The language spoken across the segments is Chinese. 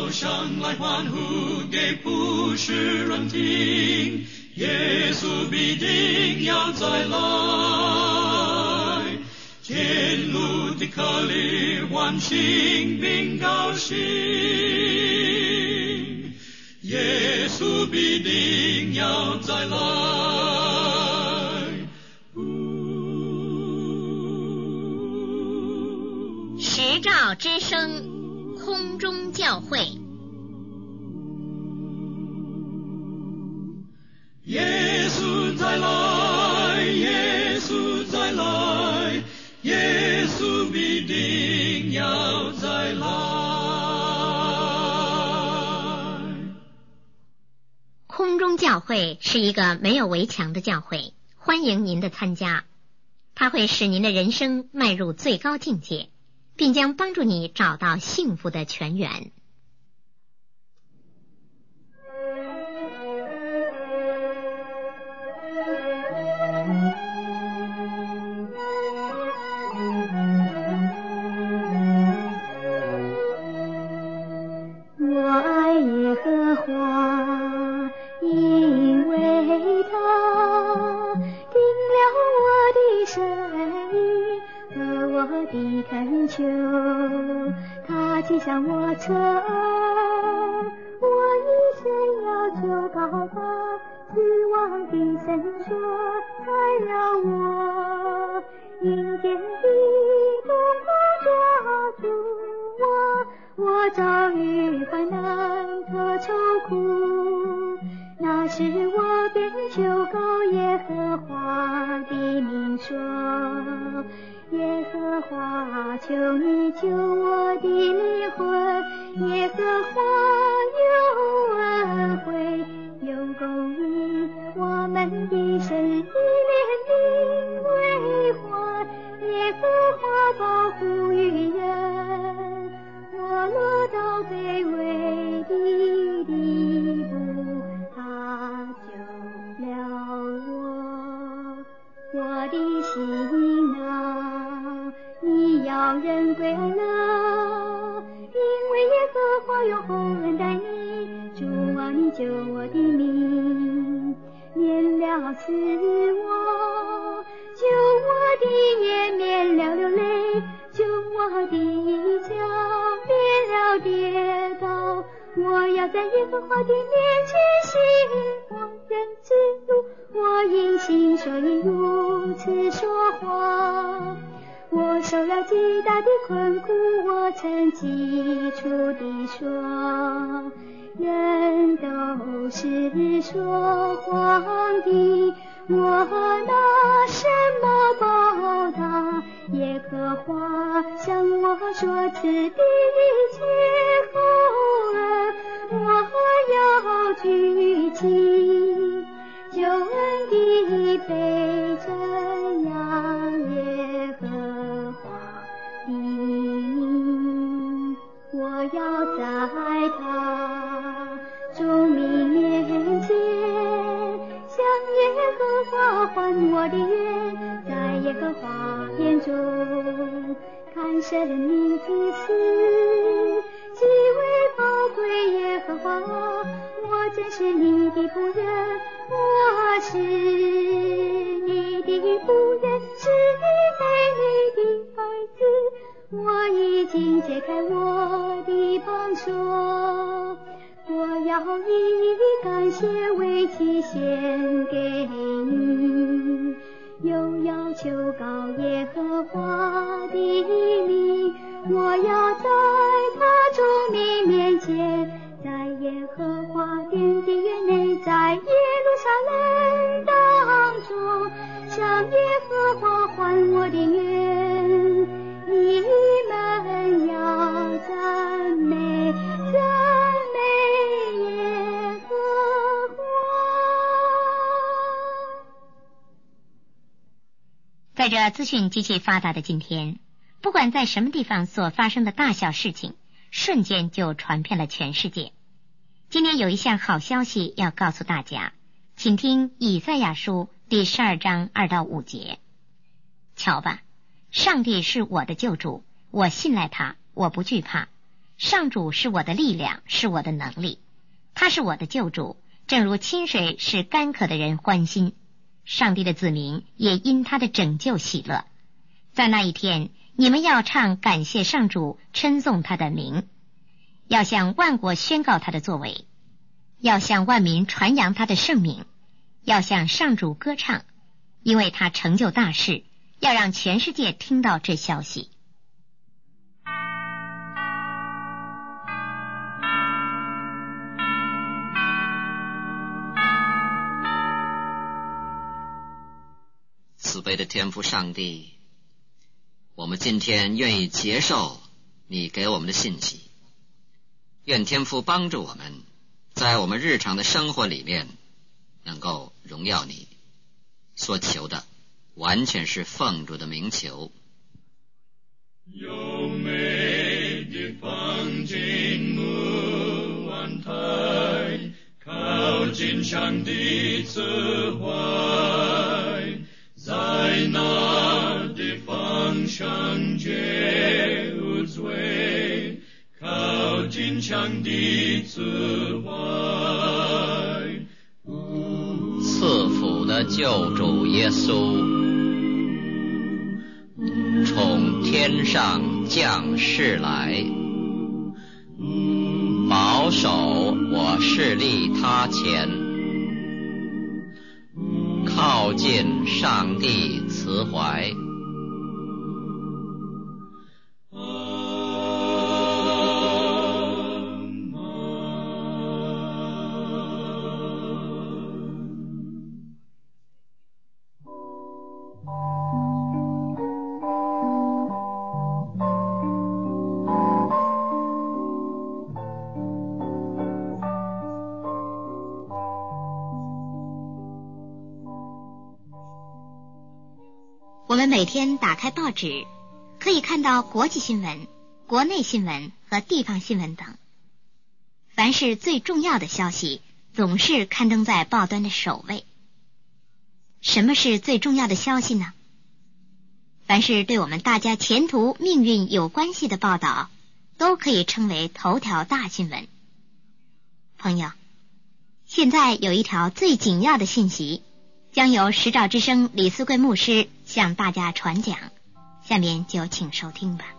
上来欢呼给普世人听，耶稣必定要再来，天路的客旅欢庆并高兴，耶稣必定要再来。 时照之声，空中教会。 耶稣再来，耶稣再来，耶稣必定要再来。 空中教会是一个没有围墙的教会，欢迎您的参加。它会使您的人生迈入最高境界，并将帮助你找到幸福的泉源。 我爱耶和华，因为他定了我的生意和我的恳求，他记上我侧耳，我一生要求告他，指望的神说，才让我迎见的东方抓住我遭遇患难和愁苦，那时我便求告耶和華的名說，耶和華求你救我的靈魂，耶和華有恩惠有公義，我們的神以憐憫為懷，耶和華保護於人，我落到卑微的地步，他救了我的心啊，你要人归安乐，因为耶和华用厚恩待你，主啊，你救我的命，免了死亡，救我的眼，免了流泪，救我的脚，免了跌倒，我要在耶和华的面前行往人之路，我因信所以如此说话，我受了极大的困苦，我曾基础地说，人都是说谎的，我拿什么报答耶和华向我所赐的一切厚恩，我要举起救恩的杯，瞻仰耶和华的名，我要在他众民面前向耶和华还我的愿，在耶和华眼中看生命之死极为宝贵，耶和华我真是你的仆人，我是你的仆人，是你美丽的孩子，我已经解开我的绑锁，我要以感谢为祭献给你，又要求告耶和华的名，我要在他众民面前，在耶和华殿的院内，在耶路撒冷当中向耶和华还我的愿，你们要赞美赞美耶和华。 在这资讯极其发达的今天，不管在什么地方所发生的大小事情，瞬间就传遍了全世界。今天有一项好消息要告诉大家，请听以赛亚书第12章2到5节。瞧吧，上帝是我的救主，我信赖他，我不惧怕。 上主是我的力量，是我的能力，他是我的救主，正如清水使干渴的人欢心，上帝的子民也因他的拯救喜乐。在那一天，你们要唱感谢上主，称颂他的名，要向万国宣告他的作为，要向万民传扬他的圣名，要向上主歌唱，因为他成就大事，要让全世界听到这消息。 慈悲的天父上帝，我们今天愿意接受你给我们的信息，愿天父帮助我们在我们日常的生活里面能够荣耀你，所求的完全是奉主的名求。 优美的风景木湾台，靠近上帝慈怀，在那地方上绝无罪，靠近上帝慈怀。 赐福的救主耶稣，从天上降世来，保守我势力他前，靠近上帝慈怀。 我们每天打开报纸，可以看到国际新闻、国内新闻和地方新闻等。凡是最重要的消息，总是刊登在报端的首位。什么是最重要的消息呢？凡是对我们大家前途命运有关系的报道，都可以称为头条大新闻。朋友，现在有一条最紧要的信息，将由时照之声李思贵牧师向大家传讲，下面就请收听吧。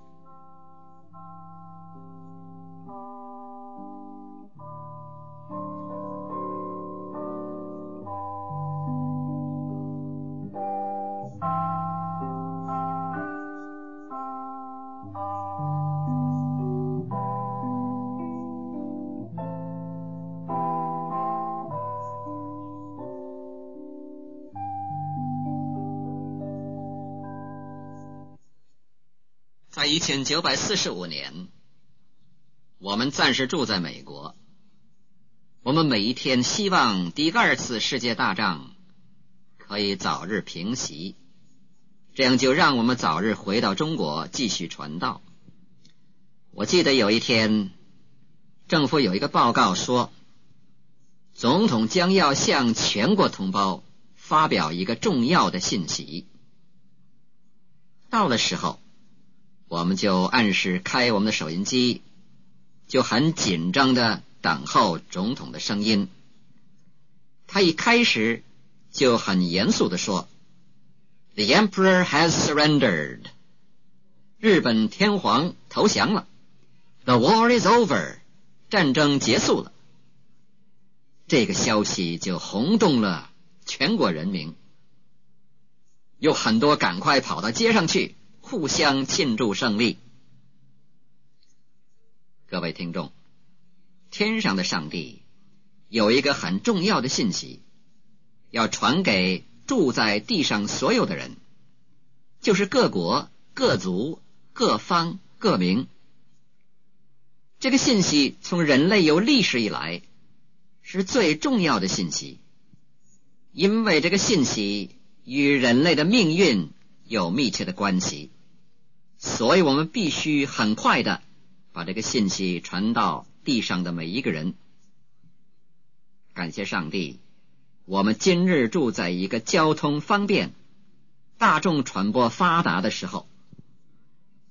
在1945年，我们暂时住在美国。我们每一天希望第二次世界大战可以早日平息，这样就让我们早日回到中国继续传道。我记得有一天，政府有一个报告说，总统将要向全国同胞发表一个重要的信息。到了时候，我们就按时开我们的收音机，就很紧张地等候总统的声音。他一开始就很严肃地说 The Emperor has surrendered， 日本天皇投降了， The war is over， 战争结束了。这个消息就轰动了全国人民，有很多赶快跑到街上去互相庆祝胜利。各位听众，天上的上帝有一个很重要的信息，要传给住在地上所有的人，就是各国、各族、各方、各民。这个信息从人类有历史以来是最重要的信息，因为这个信息与人类的命运有密切的关系，所以我们必须很快的把这个信息传到地上的每一个人。感谢上帝，我们今日住在一个交通方便、大众传播发达的时候，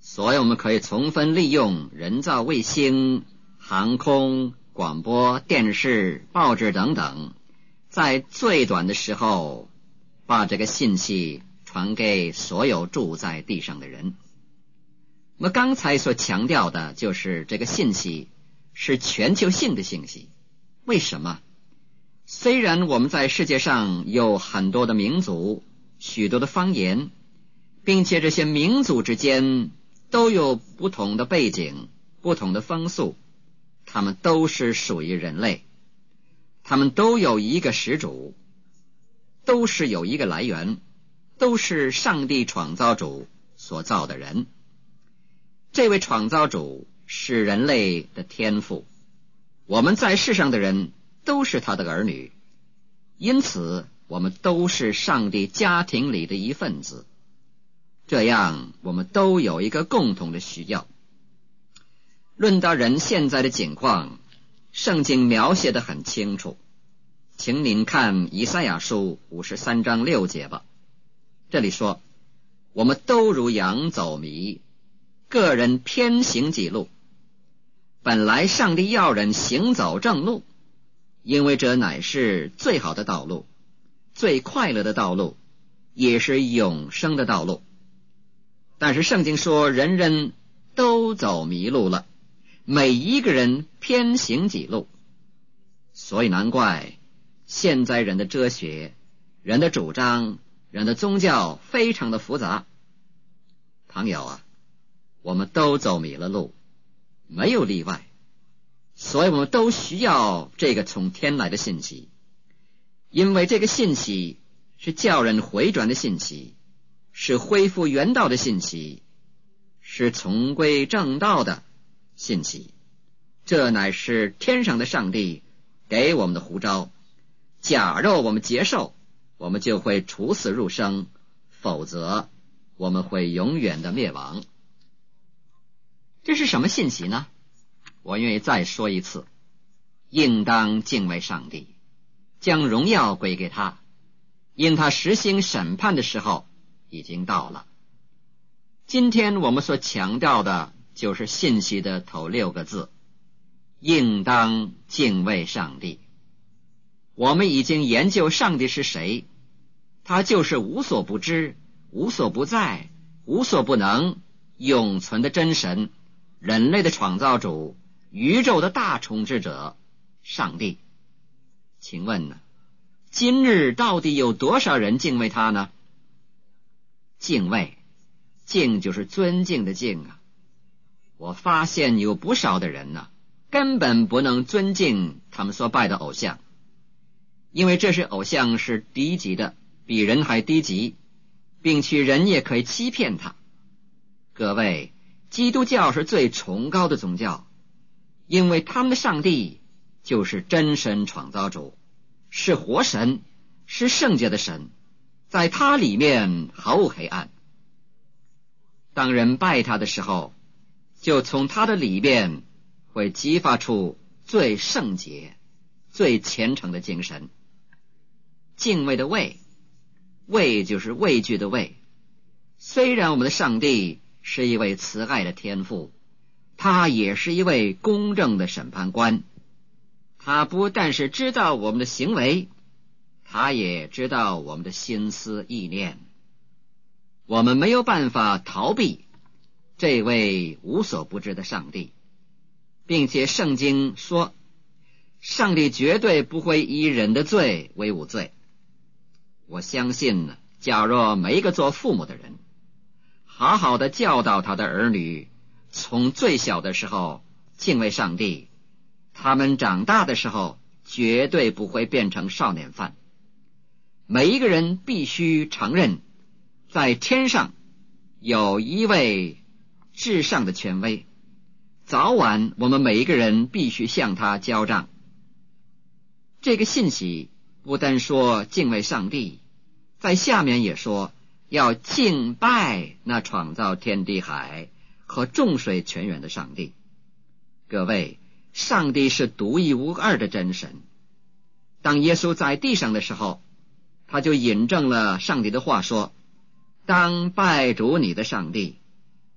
所以我们可以充分利用人造卫星、航空、广播电视、报纸等等，在最短的时候把这个信息传给所有住在地上的人。那么刚才所强调的就是这个信息是全球性的信息。为什么？虽然我们在世界上有很多的民族，许多的方言，并且这些民族之间都有不同的背景、不同的风俗，他们都是属于人类，他们都有一个始祖，都是有一个来源，都是上帝创造主所造的人。这位创造主是人类的天父，我们在世上的人都是他的儿女，因此我们都是上帝家庭里的一份子。这样我们都有一个共同的需要。论到人现在的境况，圣经描写得很清楚，请您看以赛亚书53章6节吧。这里说，我们都如羊走迷，个人偏行己路。本来上帝要人行走正路，因为这乃是最好的道路，最快乐的道路，也是永生的道路。但是圣经说，人人都走迷路了，每一个人偏行己路。所以难怪现在人的哲学、人的主张、人的宗教非常的复杂。朋友啊，我们都走迷了路，没有例外。所以我们都需要这个从天来的信息，因为这个信息是叫人回转的信息，是恢复原道的信息，是重归正道的信息。这乃是天上的上帝给我们的呼召。假若我们接受，我们就会处死入生，否则我们会永远的灭亡。这是什么信息呢？我愿意再说一次，应当敬畏上帝，将荣耀归给他，因他实行审判的时候已经到了。今天我们所强调的就是信息的头6个字，应当敬畏上帝。我们已经研究上帝是谁，他就是无所不知、无所不在、无所不能、永存的真神，人类的创造主，宇宙的大统治者，上帝。请问呢，今日到底有多少人敬畏他呢？敬畏，敬就是尊敬的敬啊。我发现有不少的人呢，根本不能尊敬他们所拜的偶像，因为这些偶像是低级的，比人还低级，并且人也可以欺骗他。各位，基督教是最崇高的宗教，因为他们的上帝就是真神创造主，是活神，是圣洁的神，在他里面毫无黑暗。当人拜他的时候，就从他的里面会激发出最圣洁、最虔诚的精神。敬畏的畏，畏就是畏惧的畏。虽然我们的上帝是一位慈爱的天父，他也是一位公正的审判官。他不但是知道我们的行为，他也知道我们的心思意念。我们没有办法逃避这位无所不知的上帝，并且圣经说，上帝绝对不会以人的罪为无罪。我相信呢，假若每一个做父母的人好好的教导他的儿女，从最小的时候敬畏上帝，他们长大的时候绝对不会变成少年犯。每一个人必须承认，在天上有一位至上的权威，早晚我们每一个人必须向他交账。这个信息不但说敬畏上帝，在下面也说要敬拜那创造天地海和众水泉源的上帝。各位，上帝是独一无二的真神。当耶稣在地上的时候，他就引证了上帝的话说，当拜主你的上帝，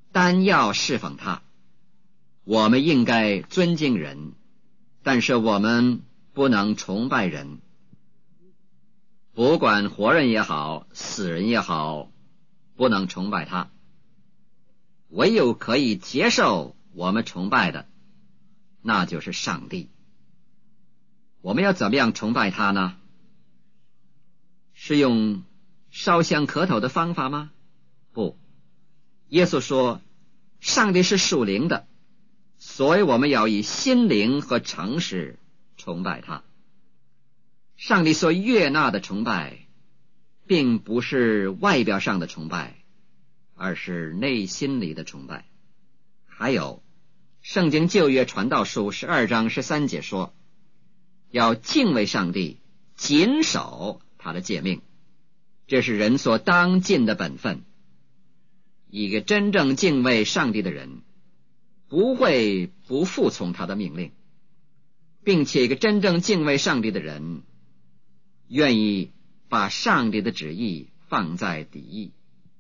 单要侍奉他。我们应该尊敬人，但是我们不能崇拜人。不管活人也好，死人也好，不能崇拜他。唯有可以接受我们崇拜的，那就是上帝。我们要怎么样崇拜他呢？是用烧香磕头的方法吗？不，耶稣说上帝是属灵的，所以我们要以心灵和诚实崇拜他。上帝所悦纳的崇拜并不是外表上的崇拜，而是内心里的崇拜。还有圣经旧约传道书12章13节说，要敬畏上帝，谨守他的诫命，这是人所当尽的本分。一个真正敬畏上帝的人不会不服从他的命令，并且一个真正敬畏上帝的人愿意把上帝的旨意放在第一。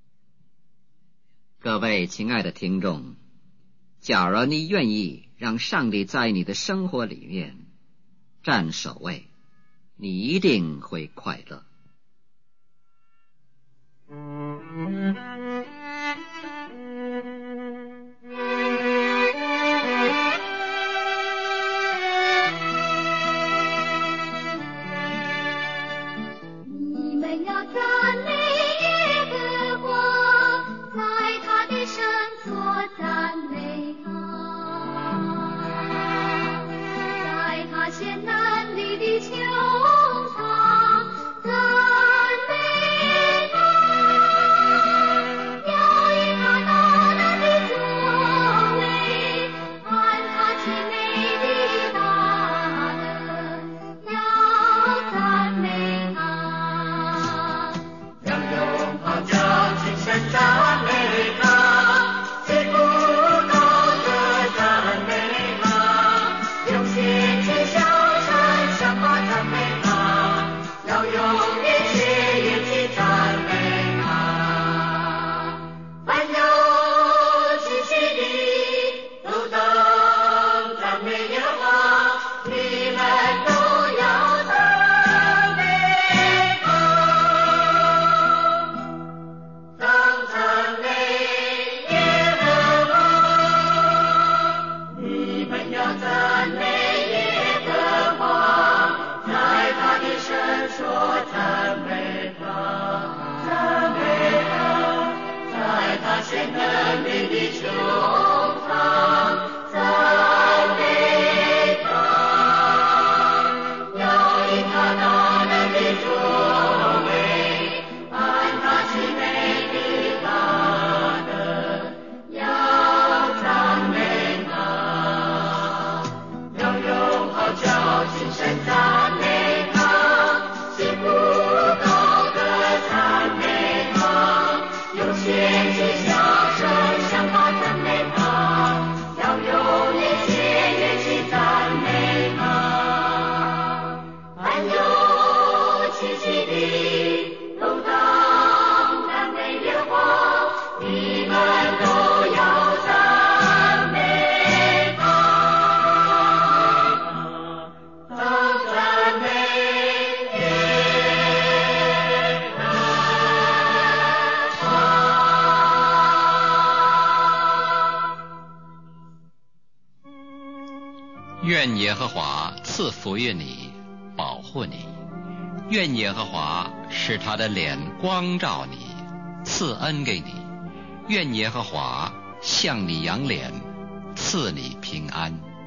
各位亲爱的听众，假如你愿意让上帝在你的生活里面占首位，你一定会快乐。 你们要赞美耶和华，在他的圣所赞美他，在他显能力的穹苍赞美他，要以他大能的作为，按他奇美的大能，要赞美他。 要用号角轻声赞美他，击鼓高歌赞美他，用心去笑声向他赞美他，要用一切乐器赞美他。凡有气息的都当赞美耶和华，你们都要赞美他。当赞美耶和华，你们要赞美耶和华，在他的圣所赞美他，赞美他，在他显能力的穹苍赞美他，要以他大能的作为，按他奇美的大能，要赞美他，要用号角轻声赞美他，击鼓高歌赞美他，用弦去笑声向他赞美他，要用一切乐器赞美他。凡有气息的都当赞美耶和华，你们都要赞美他，当赞美耶和华。 愿耶和华赐福于你，保护你；愿耶和华使他的脸光照你，赐恩给你；愿耶和华向你扬脸，赐你平安。